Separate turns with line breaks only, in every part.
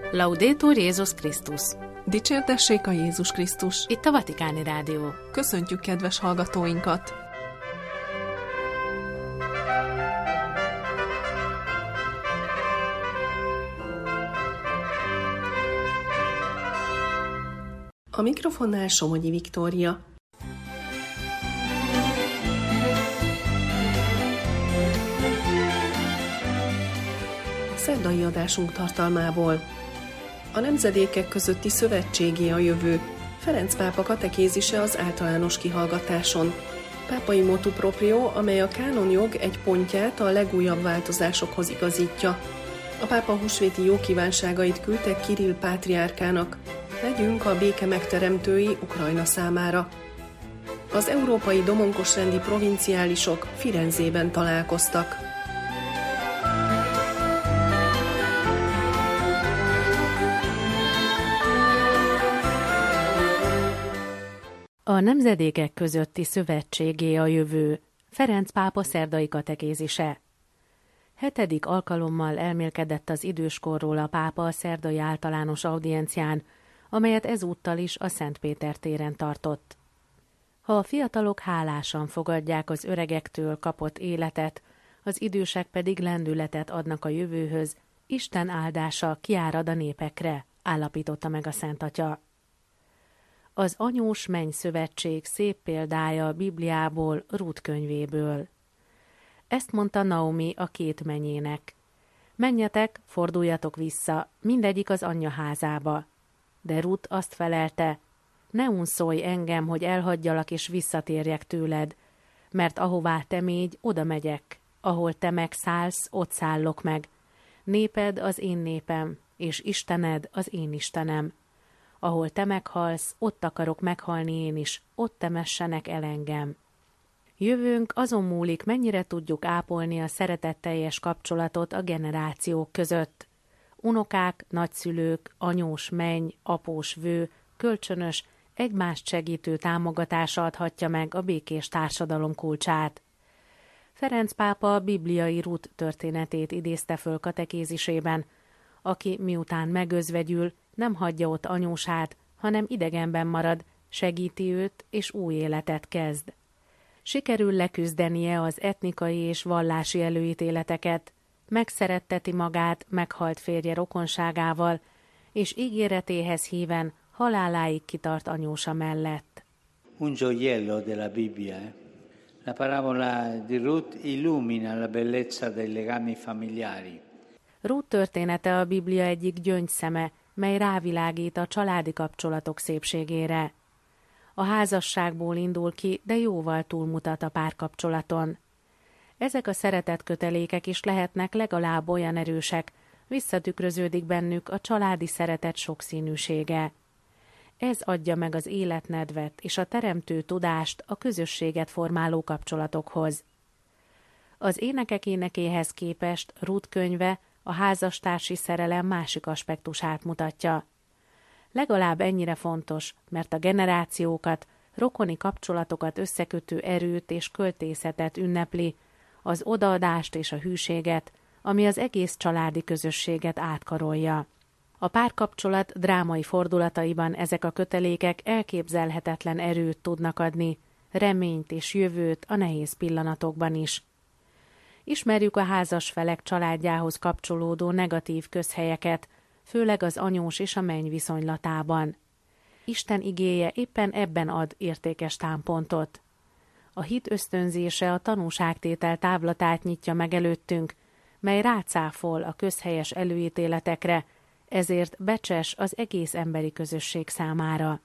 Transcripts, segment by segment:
Laudetur Jézus Krisztus!
Dicsértessék a Jézus Krisztus!
Itt a Vatikáni Rádió.
Köszöntjük kedves hallgatóinkat! A mikrofonnál Somogyi Viktória. Szerdai adásunk tartalmából: a nemzedékek közötti szövetségé a jövő, Ferenc pápa katekézise az általános kihallgatáson, pápai motu proprio, amely a kánonjog egy pontját a legújabb változásokhoz igazítja. A pápa húsvéti jókívánságait küldte Kirill pátriárkának: legyünk a béke megteremtői Ukrajna számára. Az európai domonkosrendi provinciálisok Firenzében találkoztak.
A nemzedékek közötti szövetségé a jövő, Ferenc pápa szerdai katekézise. 7. alkalommal elmélkedett az időskorról a pápa a szerdai általános audiencián, amelyet ezúttal is a Szent Péter téren tartott. Ha a fiatalok hálásan fogadják az öregektől kapott életet, az idősek pedig lendületet adnak a jövőhöz, Isten áldása kiárad a népekre, állapította meg a Szent Atya. Az anyós menny szövetség szép példája a Bibliából, Rút könyvéből. Ezt mondta Naomi a két mennyének: menjetek, forduljatok vissza, mindegyik az anyja házába. De Rút azt felelte: ne unszolj engem, hogy elhagyjalak és visszatérjek tőled, mert ahová te mégy, oda megyek, ahol te megszállsz, ott szállok meg. Néped az én népem, és Istened az én Istenem. Ahol te meghalsz, ott akarok meghalni én is, ott temessenek el engem. Jövőnk azon múlik, mennyire tudjuk ápolni a szeretetteljes kapcsolatot a generációk között. Unokák, nagyszülők, anyós menny, após vő, kölcsönös, egymást segítő támogatása adhatja meg a békés társadalom kulcsát. Ferenc pápa a bibliai Rút történetét idézte föl katekézisében, aki miután megözvegyül, nem hagyja ott anyósát, hanem idegenben marad, segíti őt és új életet kezd. Sikerül leküzdenie az etnikai és vallási előítéleteket, megszeretteti magát meghalt férje rokonságával, és ígéretéhez híven haláláig kitart anyósa mellett.
Un gioiello della Bibbia. La parabola di Ruth illumina la bellezza dei legami familiari.
Rút története a Biblia egyik gyöngyszeme, mely rávilágít a családi kapcsolatok szépségére. A házasságból indul ki, de jóval túlmutat a párkapcsolaton. Ezek a szeretetkötelékek is lehetnek legalább olyan erősek, visszatükröződik bennük a családi szeretet sokszínűsége. Ez adja meg az életnedvet és a teremtő tudást a közösséget formáló kapcsolatokhoz. Az énekek énekéhez képest Rút könyve a házastársi szerelem másik aspektusát mutatja. Legalább ennyire fontos, mert a generációkat, rokoni kapcsolatokat összekötő erőt és költészetet ünnepli, az odaadást és a hűséget, ami az egész családi közösséget átkarolja. A párkapcsolat drámai fordulataiban ezek a kötelékek elképzelhetetlen erőt tudnak adni, reményt és jövőt a nehéz pillanatokban is. Ismerjük a házas felek családjához kapcsolódó negatív közhelyeket, főleg az anyós és a menny viszonylatában. Isten igéje éppen ebben ad értékes támpontot. A hit ösztönzése a tanúságtétel távlatát nyitja meg előttünk, mely rácáfol a közhelyes előítéletekre, ezért becses az egész emberi közösség számára.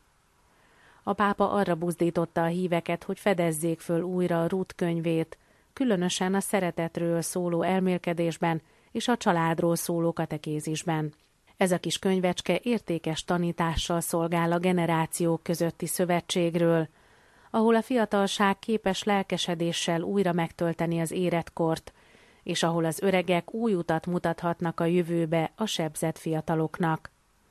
A pápa arra buzdította a híveket, hogy fedezzék föl újra a Rút könyvét, különösen a szeretetről szóló elmélkedésben és a családról szóló katekézisben. Ez a kis könyvecske értékes tanítással szolgál a generációk közötti szövetségről, ahol a fiatalság képes lelkesedéssel újra megtölteni az életkort, és ahol az öregek új utat mutathatnak a jövőbe a sebzett fiataloknak.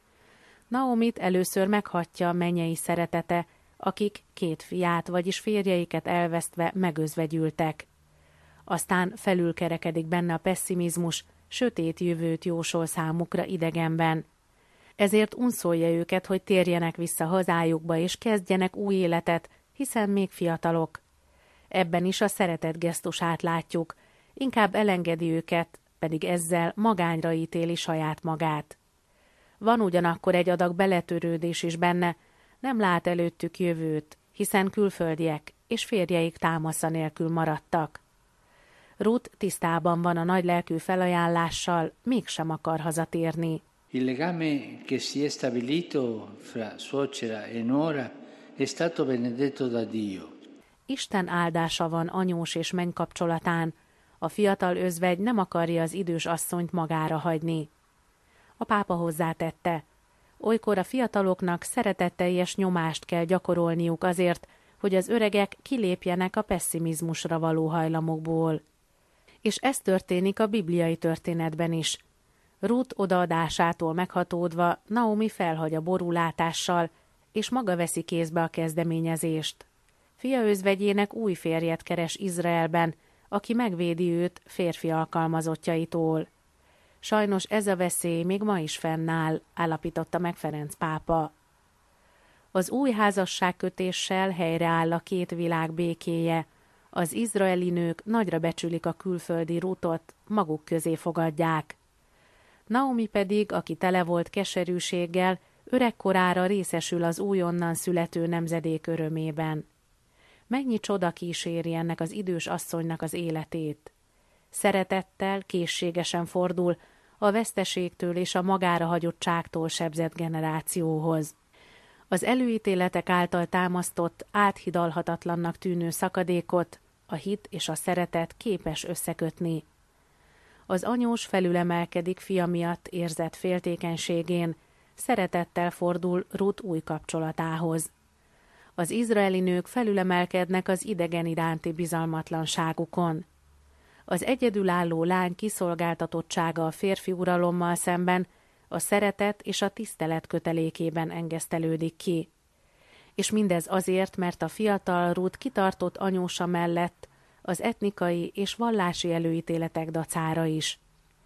Naomit először meghatja mennyei szeretete, akik 2 fiát, vagyis férjeiket elvesztve megözvegyültek. Aztán felülkerekedik benne a pesszimizmus, sötét jövőt jósol számukra idegenben. Ezért unszolja őket, hogy térjenek vissza hazájukba és kezdjenek új életet, hiszen még fiatalok. Ebben is a szeretet gesztusát látjuk, inkább elengedi őket, pedig ezzel magányra ítéli saját magát. Van ugyanakkor egy adag beletörődés is benne, nem lát előttük jövőt, hiszen külföldiek és férjeik támasza nélkül maradtak. Ruth tisztában van a nagylelkű felajánlással, mégsem akar hazatérni.
Il legame che si è stabilito fra suocera e nuora è stato benedetto da Dio.
Isten áldása van anyós és menny kapcsolatán. A fiatal özvegy nem akarja az idős asszonyt magára hagyni. A pápa hozzátette, olykor a fiataloknak szeretetteljes nyomást kell gyakorolniuk azért, hogy az öregek kilépjenek a pesszimizmusra való hajlamokból. És ez történik a bibliai történetben is. Ruth odaadásától meghatódva Naomi felhagy a borulátással, és maga veszi kézbe a kezdeményezést. Fia özvegyének új férjet keres Izraelben, aki megvédi őt férfi alkalmazottjaitól. Sajnos ez a veszély még ma is fennáll, állapította meg Ferenc pápa. Az új házasságkötéssel helyreáll a két világ békéje. Az izraeli nők nagyra becsülik a külföldi Ruthot, maguk közé fogadják. Naomi pedig, aki tele volt keserűséggel, öregkorára részesül az újonnan születő nemzedék örömében. Mennyi csoda kíséri ennek az idős asszonynak az életét. Szeretettel, készségesen fordul a veszteségtől és a magára hagyottságtól sebzett generációhoz. Az előítéletek által támasztott, áthidalhatatlannak tűnő szakadékot a hit és a szeretet képes összekötni. Az anyós felülemelkedik fia miatt érzett féltékenységén, szeretettel fordul Ruth új kapcsolatához. Az izraeli nők felülemelkednek az idegen iránti bizalmatlanságukon. Az egyedülálló lány kiszolgáltatottsága a férfi uralommal szemben a szeretet és a tisztelet kötelékében engesztelődik ki. És mindez azért, mert a fiatal Ruth kitartott anyósa mellett az etnikai és vallási előítéletek dacára is.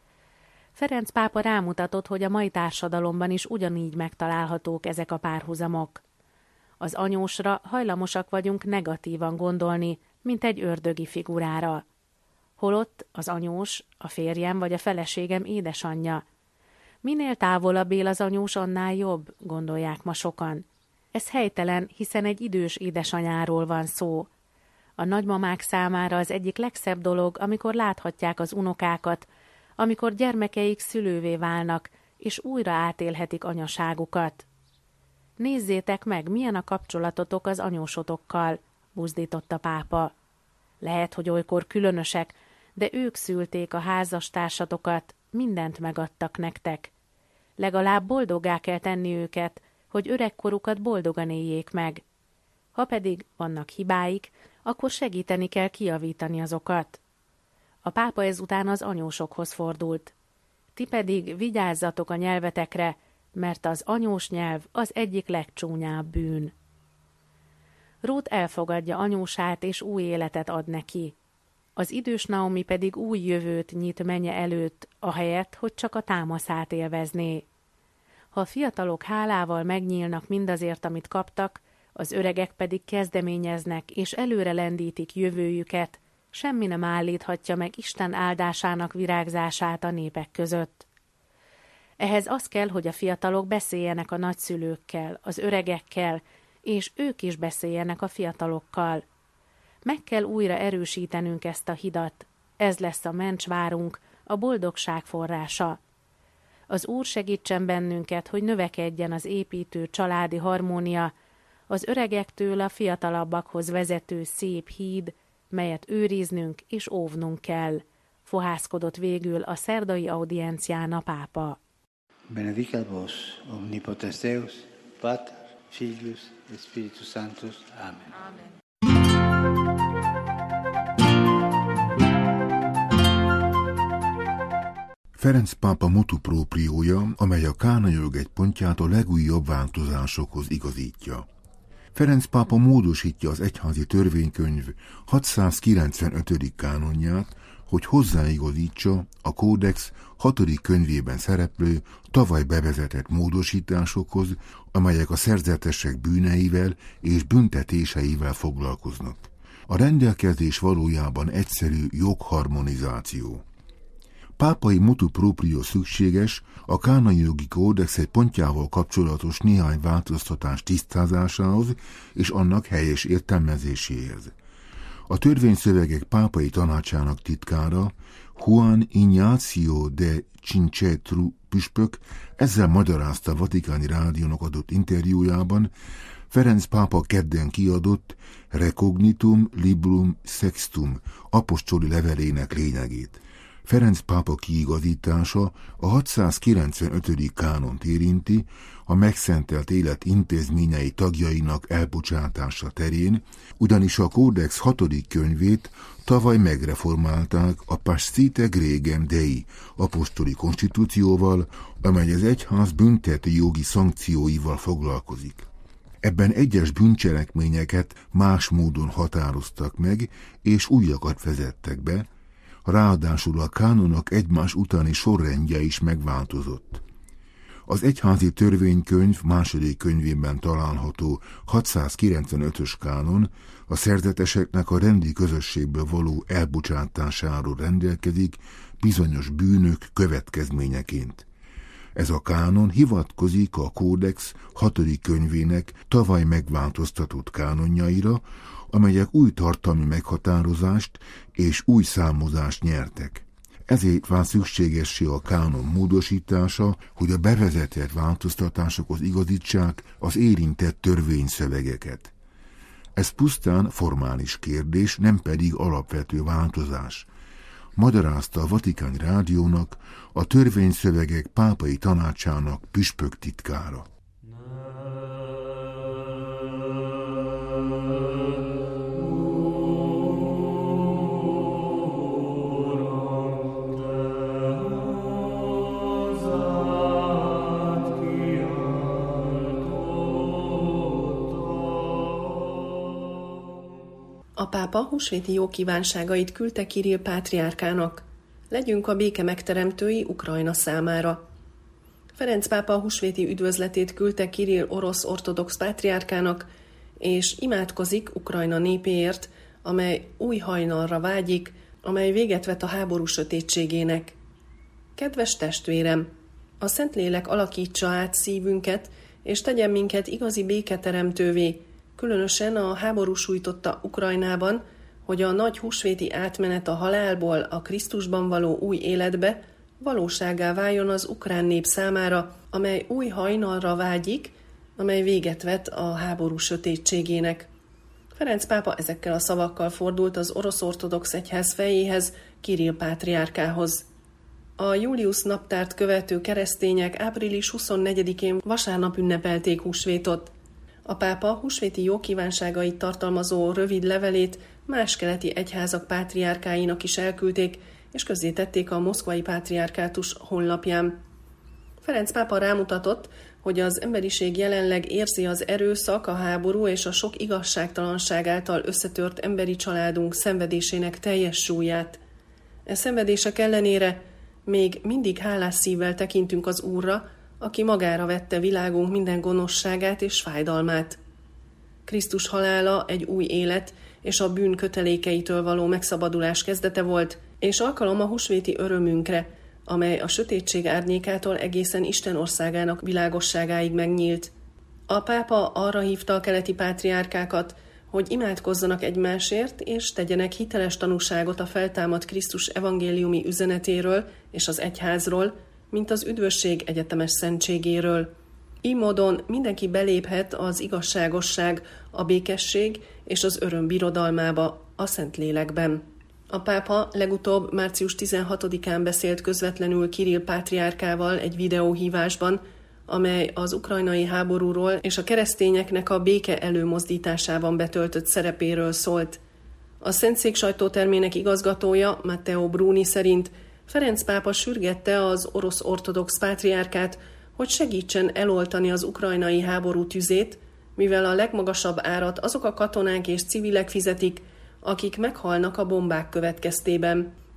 Ferenc pápa rámutatott, hogy a mai társadalomban is ugyanígy megtalálhatók ezek a párhuzamok. Az anyósra hajlamosak vagyunk negatívan gondolni, mint egy ördögi figurára. Holott az anyós, a férjem vagy a feleségem édesanyja. Minél távolabb él az anyós, annál jobb, gondolják ma sokan. Ez helytelen, hiszen egy idős édesanyáról van szó. A nagymamák számára az egyik legszebb dolog, amikor láthatják az unokákat, amikor gyermekeik szülővé válnak, és újra átélhetik anyaságukat. Nézzétek meg, milyen a kapcsolatotok az anyósotokkal, buzdított a pápa. Lehet, hogy olykor különösek, de ők szülték a házastársatokat, mindent megadtak nektek. Legalább boldoggá kell tenni őket, hogy öregkorukat boldogan éljék meg. Ha pedig vannak hibáik, akkor segíteni kell kijavítani azokat. A pápa ezután az anyósokhoz fordult. Ti pedig vigyázzatok a nyelvetekre, mert az anyós nyelv az egyik legcsúnyább bűn. Ruth elfogadja anyósát és új életet ad neki. Az idős Naomi pedig új jövőt nyit menye előtt, ahelyett, hogy csak a támaszát élvezné. Ha a fiatalok hálával megnyílnak mindazért, amit kaptak, az öregek pedig kezdeményeznek és előre lendítik jövőjüket, semmi nem állíthatja meg Isten áldásának virágzását a népek között. Ehhez az kell, hogy a fiatalok beszéljenek a nagyszülőkkel, az öregekkel, és ők is beszéljenek a fiatalokkal. Meg kell újra erősítenünk ezt a hidat. Ez lesz a mencsvárunk, a boldogság forrása. Az Úr segítsen bennünket, hogy növekedjen az építő családi harmónia, az öregektől a fiatalabbakhoz vezető szép híd, melyet őriznünk és óvnunk kell, fohászkodott végül a szerdai audiencián a pápa.
Benedicat vos, omnipotens Deus, Pater, Filius et Spiritus Sanctus. Amen. Amen.
Ferenc pápa motu propriója, amely a kánonjog egy pontját a legújabb változásokhoz igazítja. Ferenc pápa módosítja az egyházi törvénykönyv 695. kánonját, hogy hozzáigazítsa a kódex 6. könyvében szereplő, tavaly bevezetett módosításokhoz, amelyek a szerzetesek bűneivel és büntetéseivel foglalkoznak. A rendelkezés valójában egyszerű jogharmonizáció. Pápai motu proprio szükséges a kánoni jogi kódex egy pontjával kapcsolatos néhány változtatás tisztázásához és annak helyes értelmezéséhez. A törvényszövegek pápai tanácsának titkára, Juan Ignacio de Cincetru püspök ezzel magyarázta a Vatikáni Rádiónak adott interjújában Ferenc pápa kedden kiadott Recognitum Librum Sextum apostoli levelének lényegét. Ferenc pápa kiigazítása a 695. kánont érinti, a megszentelt élet intézményei tagjainak elbocsátása terén, ugyanis a kódex 6. könyvét tavaly megreformálták a Pascite Gregem Dei apostoli konstitúcióval, amely az egyház büntető jogi szankcióival foglalkozik. Ebben egyes bűncselekményeket más módon határoztak meg, és újakat vezettek be, ráadásul a kánonok egymás utáni sorrendje is megváltozott. Az egyházi törvénykönyv 2. könyvében található 695-ös kánon a szerzeteseknek a rendi közösségből való elbocsátásáról rendelkezik bizonyos bűnök következményeként. Ez a kánon hivatkozik a kódex 6. könyvének tavaly megváltoztatott kánonjaira, amelyek új tartalmi meghatározást és új számozást nyertek. Ezért vált szükségessé a kánon módosítása, hogy a bevezetett változtatásokhoz igazítsák az érintett törvényszövegeket. Ez pusztán formális kérdés, nem pedig alapvető változás, magyarázta a Vatikáni Rádiónak a törvényszövegek pápai tanácsának püspök titkára.
A pápa húsvéti jókívánságait küldte Kirill pátriárkának. Legyünk a béke megteremtői Ukrajna számára. Ferenc pápa húsvéti üdvözletét küldte Kirill orosz ortodox pátriárkának, és imádkozik Ukrajna népéért, amely új hajnalra vágyik, amely véget vet a háború sötétségének. Kedves testvérem, a Szentlélek alakítsa át szívünket, és tegyen minket igazi béketeremtővé, különösen a háború sújtotta Ukrajnában, hogy a nagy húsvéti átmenet a halálból a Krisztusban való új életbe valósággá váljon az ukrán nép számára, amely új hajnalra vágyik, amely véget vet a háború sötétségének. Ferenc pápa ezekkel a szavakkal fordult az orosz ortodox egyház fejéhez, Kirill pátriárkához. A Julius naptárt követő keresztények április 24-én vasárnap ünnepelték húsvétot. A pápa húsvéti jókívánságait tartalmazó rövid levelét más keleti egyházak pátriárkáinak is elküldték, és közzétették a moszkvai pátriárkátus honlapján. Ferenc pápa rámutatott, hogy az emberiség jelenleg érzi az erőszak, a háború és a sok igazságtalanság által összetört emberi családunk szenvedésének teljes súlyát. E szenvedések ellenére még mindig hálás szívvel tekintünk az Úrra, aki magára vette világunk minden gonoszságát és fájdalmát. Krisztus halála egy új élet és a bűn kötelékeitől való megszabadulás kezdete volt, és alkalom a húsvéti örömünkre, amely a sötétség árnyékától egészen Isten országának világosságáig megnyílt. A pápa arra hívta a keleti pátriárkákat, hogy imádkozzanak egymásért, és tegyenek hiteles tanúságot a feltámadt Krisztus evangéliumi üzenetéről és az egyházról, mint az üdvösség egyetemes szentségéről. Így módon mindenki beléphet az igazságosság, a békesség és az öröm birodalmába a Szentlélekben. A pápa legutóbb március 16-án beszélt közvetlenül Kirill pátriárkával egy videóhívásban, amely az ukrajnai háborúról és a keresztényeknek a béke előmozdításában betöltött szerepéről szólt. A Szentszék sajtótermének igazgatója, Matteo Bruni szerint Ferenc pápa sürgette az orosz ortodox pátriárkát, hogy segítsen eloltani az ukrajnai háború tüzét, mivel a legmagasabb árat azok a katonák és civilek fizetik, akik meghalnak a bombák következtében.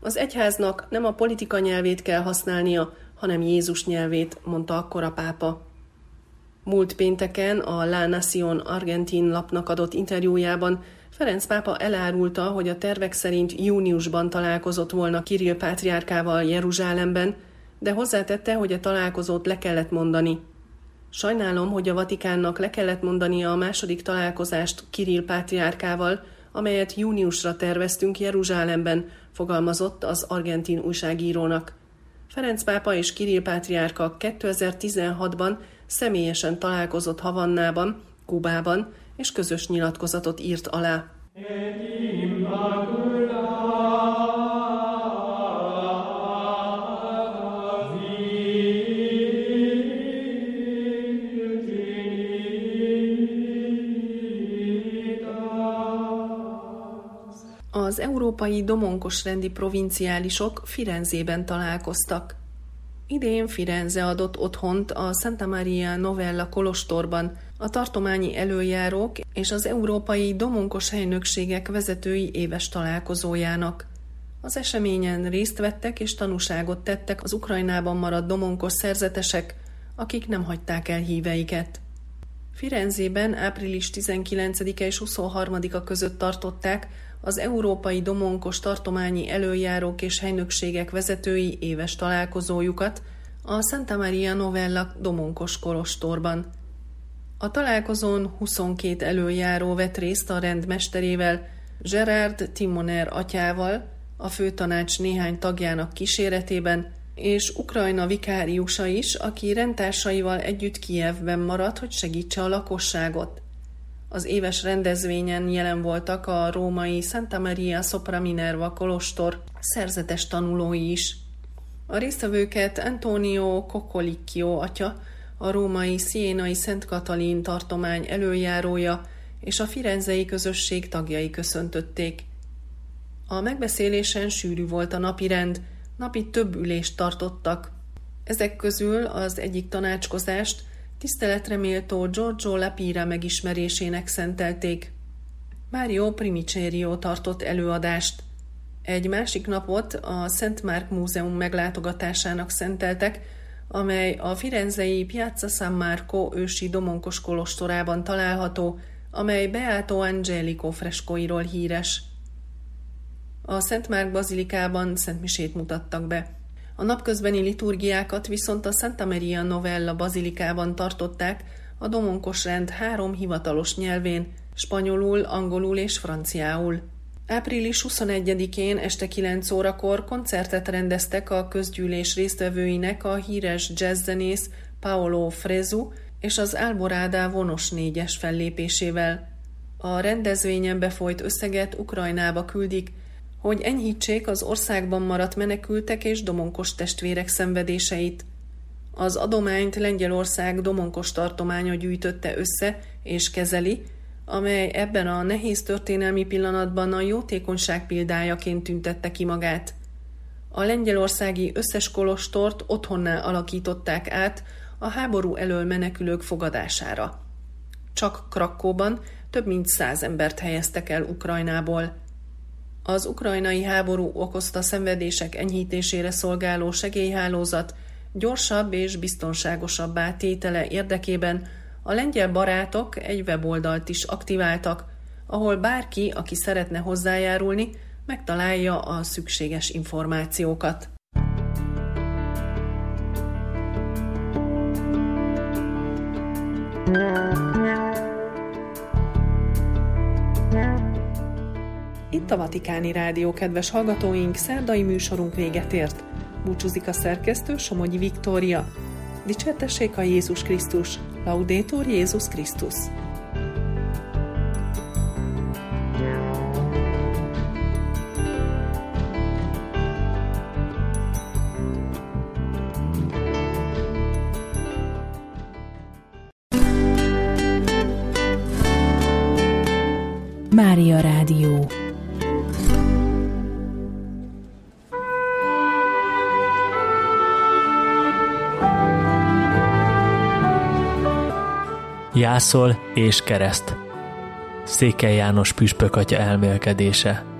Az egyháznak nem a politika nyelvét kell használnia, hanem Jézus nyelvét, mondta akkor a pápa. Múlt pénteken a La Nación Argentin lapnak adott interjújában Ferenc pápa elárulta, hogy a tervek szerint júniusban találkozott volna Kirill pátriárkával Jeruzsálemben, de hozzátette, hogy a találkozót le kellett mondani. Sajnálom, hogy a Vatikánnak le kellett mondania a második találkozást Kirill pátriárkával, amelyet júniusra terveztünk Jeruzsálemben, fogalmazott az argentin újságírónak. Ferenc pápa és Kirill pátriárka 2016-ban személyesen találkozott Havannában, Kubában, és közös nyilatkozatot írt alá. Az európai domonkosrendi provinciálisok Firenzében találkoztak. Idén Firenze adott otthont a Santa Maria Novella kolostorban a tartományi előjárók és az európai domonkos helynökségek vezetői éves találkozójának. Az eseményen részt vettek és tanúságot tettek az Ukrajnában maradt domonkos szerzetesek, akik nem hagyták el híveiket. Firenzében április 19-e és 23-a között tartották az európai domonkos tartományi előjárók és helynökségek vezetői éves találkozójukat a Santa Maria Novella domonkos kolostorban. A találkozón 22 előjáró vett részt a rend mesterével, Gerard Timoner atyával, a főtanács néhány tagjának kíséretében, és Ukrajna vikáriusa is, aki rendtársaival együtt Kijevben maradt, hogy segítse a lakosságot. Az éves rendezvényen jelen voltak a római Santa Maria Sopra Minerva kolostor szerzetes tanulói is. A résztvevőket Antonio Coccolicchio atya, a római Sienai Szent Katalin tartomány előjárója és a firenzei közösség tagjai köszöntötték. A megbeszélésen sűrű volt a napirend, napi több ülést tartottak. Ezek közül az egyik tanácskozást tiszteletre méltó Giorgio La Pira megismerésének szentelték. Mario Primicerio tartott előadást. Egy másik napot a Szent Márk Múzeum meglátogatásának szenteltek, amely a firenzei Piazza San Marco ősi domonkos kolostorában található, amely Beato Angelico freskóiról híres. A Szent Márk bazilikában szentmisét mutattak be. A napközbeni liturgiákat viszont a Santa Maria Novella bazilikában tartották a domonkos rend 3 hivatalos nyelvén, spanyolul, angolul és franciául. Április 21-én este 9 órakor koncertet rendeztek a közgyűlés résztvevőinek a híres jazzzenész Paolo Fresu és az Alborada vonos 4-es fellépésével. A rendezvényen befolyt összeget Ukrajnába küldik, hogy enyhítsék az országban maradt menekültek és domonkos testvérek szenvedéseit. Az adományt Lengyelország domonkos tartománya gyűjtötte össze és kezeli, amely ebben a nehéz történelmi pillanatban a jótékonyság példájaként tüntette ki magát. A lengyelországi összes kolostort otthonná alakították át a háború elől menekülők fogadására. Csak Krakóban több mint 100 embert helyeztek el Ukrajnából. Az ukrajnai háború okozta szenvedések enyhítésére szolgáló segélyhálózat gyorsabb és biztonságosabbá tétele érdekében a lengyel barátok egy weboldalt is aktiváltak, ahol bárki, aki szeretne hozzájárulni, megtalálja a szükséges információkat. Itt a Vatikáni Rádió, kedves hallgatóink, szerdai műsorunk véget ért. Búcsúzik a szerkesztő, Somogyi Viktória. Dicsértessék a Jézus Krisztus! Laudetur Jézus Krisztus!
Mária Rádió.
Jászol és kereszt. Székely János püspök atya elmélkedése.